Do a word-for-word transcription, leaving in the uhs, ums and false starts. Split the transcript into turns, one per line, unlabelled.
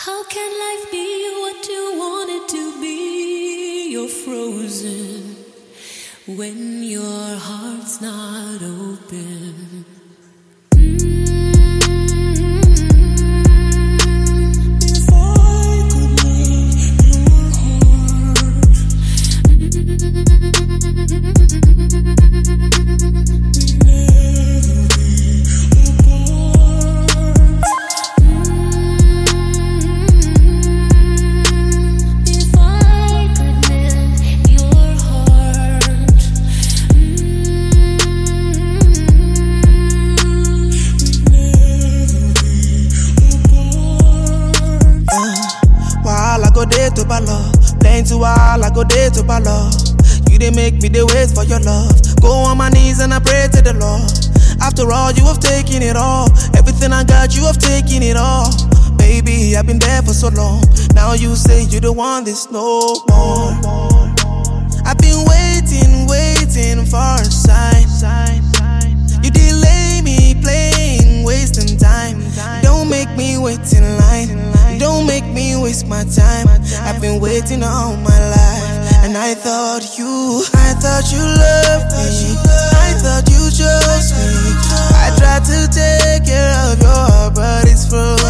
How can life be what you want it to be? You're frozen when your heart's not open.
To balo, playing to all I go there to balo. You didn't make me the wait for your love. Go on my knees and I pray to the Lord. After all, you have taken it all. Everything I got, you have taken it all. Baby, I've been there for so long. Now you say you don't want this no more. I've been waiting, waiting for a sign. You delay me playing, wasting time. Don't make me wait in line. Don't make me waste my time. I've been waiting all my life, and I thought you, I thought you loved me. I thought you chose me. I tried to take care of your heart, but it's frozen.